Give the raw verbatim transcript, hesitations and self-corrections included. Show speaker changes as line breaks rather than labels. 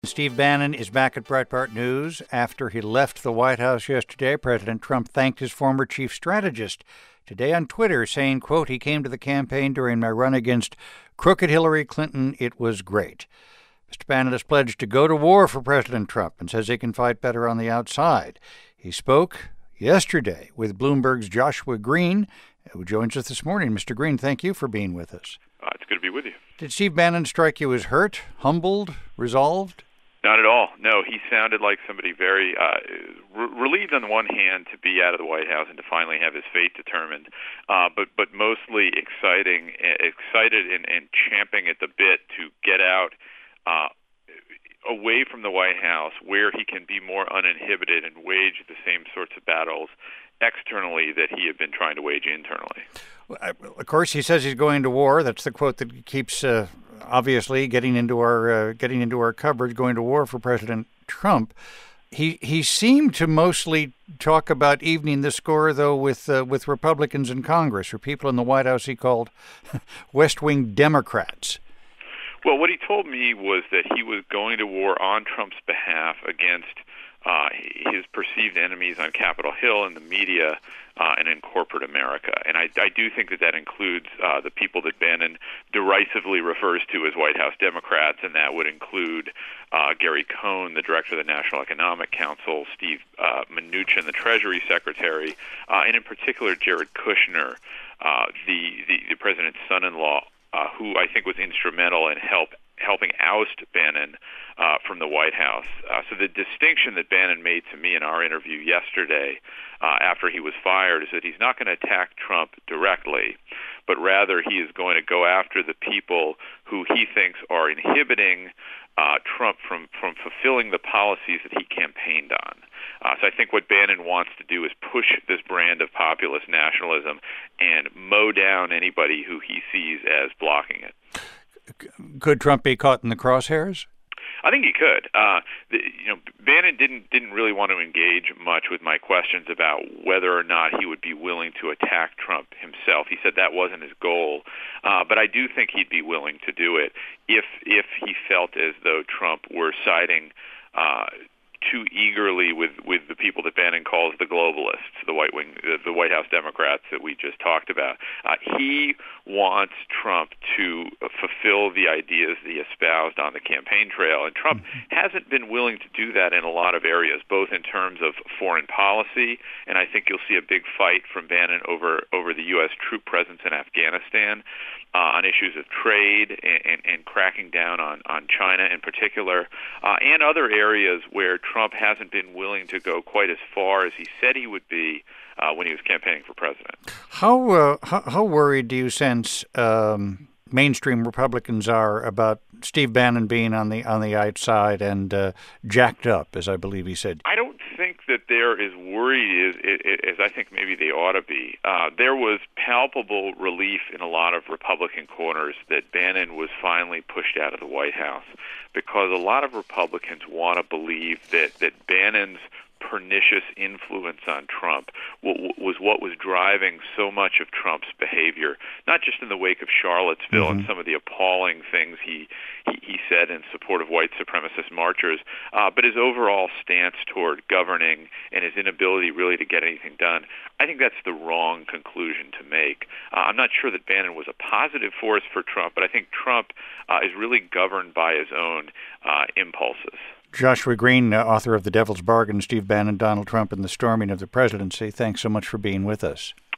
Steve Bannon is back at Breitbart News. After he left the White House yesterday, President Trump thanked his former chief strategist today on Twitter, saying, quote, "He came to the campaign during my run against crooked Hillary Clinton. It was great." Mister Bannon has pledged to go to war for President Trump and says he can fight better on the outside. He spoke yesterday with Bloomberg's Joshua Green, who joins us this morning. Mister Green, thank you for being with us.
Uh, it's good to be with you.
Did Steve Bannon strike you as hurt, humbled, resolved?
Not at all. No, he sounded like somebody very uh, re- relieved on the one hand to be out of the White House and to finally have his fate determined, uh, but but mostly exciting, excited and, and champing at the bit to get out uh, away from the White House, where he can be more uninhibited and wage the same sorts of battles externally that he had been trying to wage internally.
Of course, he says he's going to war. That's the quote that keeps uh, obviously getting into our uh, getting into our coverage. Going to war for President Trump. He he seemed to mostly talk about evening the score, though, with uh, with Republicans in Congress or people in the White House he called West Wing Democrats.
Well, what he told me was that he was going to war on Trump's behalf against Uh, his perceived enemies on Capitol Hill in the media uh, and in corporate America. And I, I do think that that includes uh, the people that Bannon derisively refers to as White House Democrats, and that would include uh, Gary Cohn, the director of the National Economic Council, Steve uh, Mnuchin, the Treasury Secretary, uh, and in particular Jared Kushner, uh, the, the, the president's son-in-law, uh, who I think was instrumental in help helping oust Bannon uh, from the White House. Uh, so the distinction that Bannon made to me in our interview yesterday uh, after he was fired is that he's not going to attack Trump directly, but rather he is going to go after the people who he thinks are inhibiting uh, Trump from, from fulfilling the policies that he campaigned on. Uh, so I think what Bannon wants to do is push this brand of populist nationalism and mow down anybody who he sees as blocking it.
Could Trump be caught in the crosshairs?
I think he could. Uh, the, you know, Bannon didn't didn't really want to engage much with my questions about whether or not he would be willing to attack Trump himself. He said that wasn't his goal, uh, but I do think he'd be willing to do it if if he felt as though Trump were siding Uh, too eagerly with, with the people that Bannon calls the globalists, the White Wing, the, the White House Democrats that we just talked about. Uh, he wants Trump to fulfill the ideas that he espoused on the campaign trail, and Trump mm-hmm. hasn't been willing to do that in a lot of areas, both in terms of foreign policy, and I think you'll see a big fight from Bannon over, over the U S troop presence in Afghanistan, uh, on issues of trade and, and, and cracking down on, on China in particular, uh, and other areas where Trump hasn't been willing to go quite as far as he said he would be uh, when he was campaigning for president.
How uh, how, how worried do you sense um, mainstream Republicans are about Steve Bannon being on the on the outside and uh, jacked up, as I believe he said?
I don't think that they're as worried as, as I think maybe they ought to be. Uh, there was palpable relief in a lot of Republican corners that Bannon was finally pushed out of the White House, because a lot of Republicans want to believe that, that Bannon's pernicious influence on Trump was what was driving so much of Trump's behavior, not just in the wake of Charlottesville mm-hmm. and some of the appalling things he he, he said in support of white supremacist marchers, uh, but his overall stance toward governing and his inability really to get anything done. I think that's the wrong conclusion to make. Uh, I'm not sure that Bannon was a positive force for Trump, but I think Trump uh, is really governed by his own uh, impulses.
Joshua Green, uh, author of The Devil's Bargain, Steve Bannon, Donald Trump, and the Storming of the Presidency. Thanks so much for being with us.